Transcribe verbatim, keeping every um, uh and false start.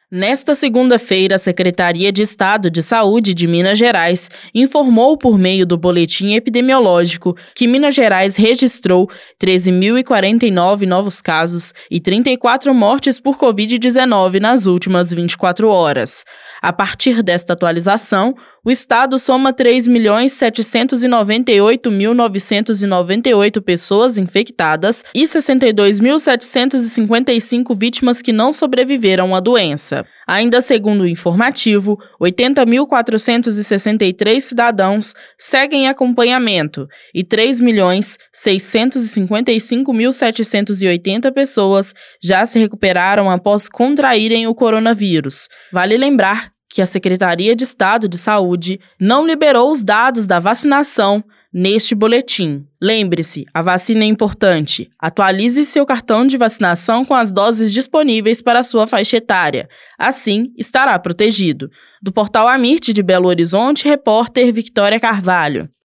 Nesta segunda-feira, a Secretaria de Estado de Saúde de Minas Gerais informou por meio do boletim epidemiológico que Minas Gerais registrou treze mil e quarenta e nove novos casos e trinta e quatro mortes por covid dezenove nas últimas vinte e quatro horas. A partir desta atualização, o estado soma três milhões setecentos e noventa e oito mil novecentos e noventa e oito pessoas infectadas e sessenta e dois mil setecentos e cinquenta e cinco vítimas que não sobreviveram à doença. Ainda segundo o informativo, oitenta mil quatrocentos e sessenta e três cidadãos seguem em acompanhamento e três milhões seiscentos e cinquenta e cinco mil setecentos e oitenta pessoas já se recuperaram após contraírem o coronavírus. Vale lembrar que a Secretaria de Estado de Saúde não liberou os dados da vacinação neste boletim. Lembre-se, a vacina é importante. Atualize seu cartão de vacinação com as doses disponíveis para a sua faixa etária. Assim, estará protegido. Do portal Amirte de Belo Horizonte, repórter Victória Carvalho.